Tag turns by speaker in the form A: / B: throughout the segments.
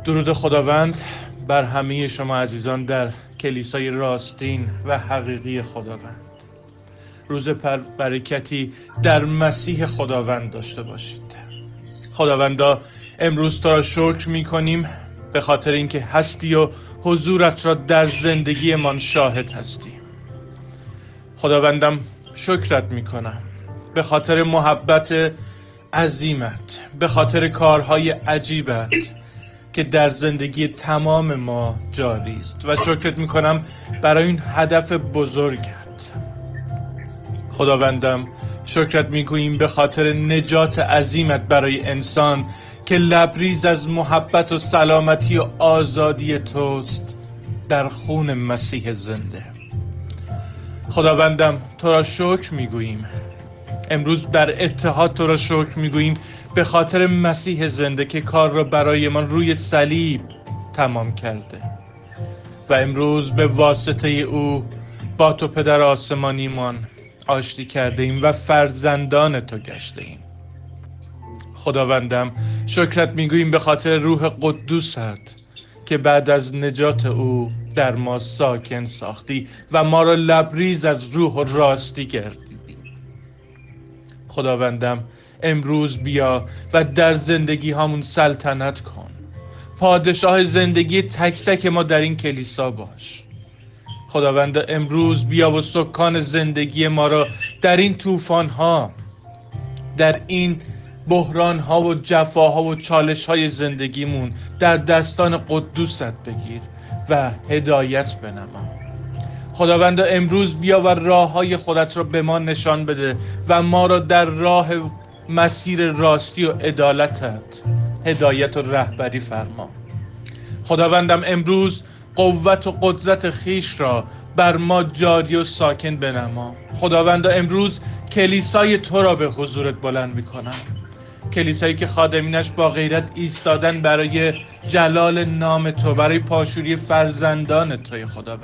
A: درود خداوند بر همه شما عزیزان در کلیسای راستین و حقیقی خداوند. روز برکتی در مسیح خداوند داشته باشید. خداوندا، امروز تو را شکر می کنیم به خاطر اینکه هستی و حضورت را در زندگی من شاهد هستیم. خداوندم شکرت می کنم به خاطر محبت عظیمت، به خاطر کارهای عجیبت که در زندگی تمام ما جاری است و شکرت میکنم برای این هدف بزرگت. خداوندم شکرت میگوییم به خاطر نجات عظیمت برای انسان که لبریز از محبت و سلامتی و آزادی توست در خون مسیح زنده. خداوندم تو را شکر میگوییم امروز در اتحاد، تو را شکر میگوییم به خاطر مسیح زنده که کار را برای من روی صلیب تمام کرده و امروز به واسطه او با تو پدر آسمانیمان آشتی کرده ایم و فرزندان تو گشته ایم. خداوندم شکرت میگوییم به خاطر روح قدوست که بعد از نجات او در ما ساکن ساختی و ما را لبریز از روح و راستی کردی. خداوندم امروز بیا و در زندگی همون سلطنت کن. پادشاه زندگی تک تک ما در این کلیسا باش. خداوند امروز بیا و سکان زندگی ما را در این طوفان ها، در این بحران ها و جفاها و چالش های زندگیمون در دستان قدوست بگیر و هدایت بنما. خداوند امروز بیا و راه های خودت را به ما نشان بده و ما را در راه مسیر راستی و عدالتت هدایت و رهبری فرما. خداوندم امروز قوت و قدرت خیش را بر ما جاری و ساکن بنما. خداوند امروز کلیسای تو را به حضورت بلند میکنم، کلیسایی که خادمینش با غیرت ایستادن برای جلال نام تو، برای پاشوری فرزندان توی.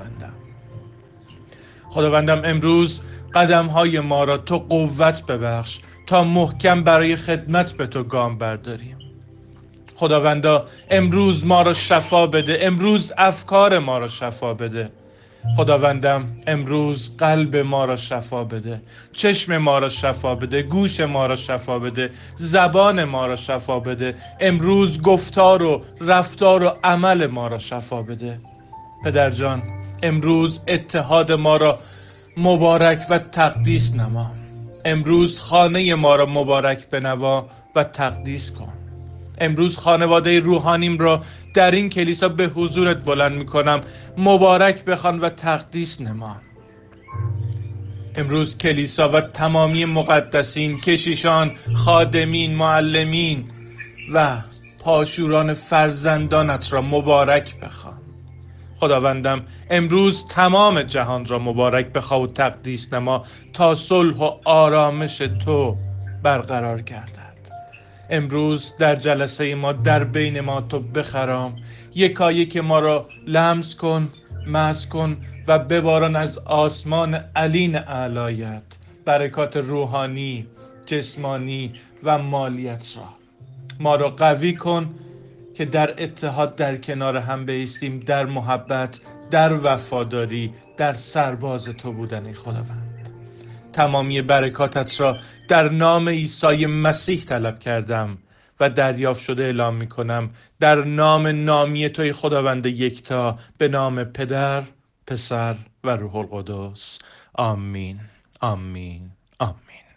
A: خداوندم امروز قدم‌های ما را تو قوت ببخش تا محکم برای خدمت به تو گام برداریم. خداوندا امروز ما را شفا بده، امروز افکار ما را شفا بده. خداوندم امروز قلب ما را شفا بده، چشم ما را شفا بده، گوش ما را شفا بده، زبان ما را شفا بده. امروز گفتار و رفتار و عمل ما را شفا بده. پدر جان امروز اتحاد ما را مبارک و تقدیس نما. امروز خانه ما را مبارک بنوا و تقدیس کن. امروز خانواده روحانیم را در این کلیسا به حضورت بلند میکنم، مبارک بخوان و تقدیس نما. امروز کلیسا و تمامی مقدسین، کشیشان، خادمین، معلمین و پاشوران فرزندانت را مبارک بخوان. خداوندم امروز تمام جهان را مبارک بخوا و تقدیس نما تا صلح و آرامش تو برقرار گردد. امروز در جلسه ما در بین ما تو بخرام، یکایک ما را لمس کن، مس کن و بباران از آسمان علین اعلایت برکات روحانی، جسمانی و مالیت را. ما را قوی کن که در اتحاد در کنار هم بایستیم، در محبت، در وفاداری، در سرباز تو بودن. ای خداوند تمامی برکاتت را در نام عیسی مسیح طلب کردم و دریافت شده اعلام می کنم در نام نامی توی خداوند یکتا، به نام پدر، پسر و روح القدس. آمین، آمین، آمین.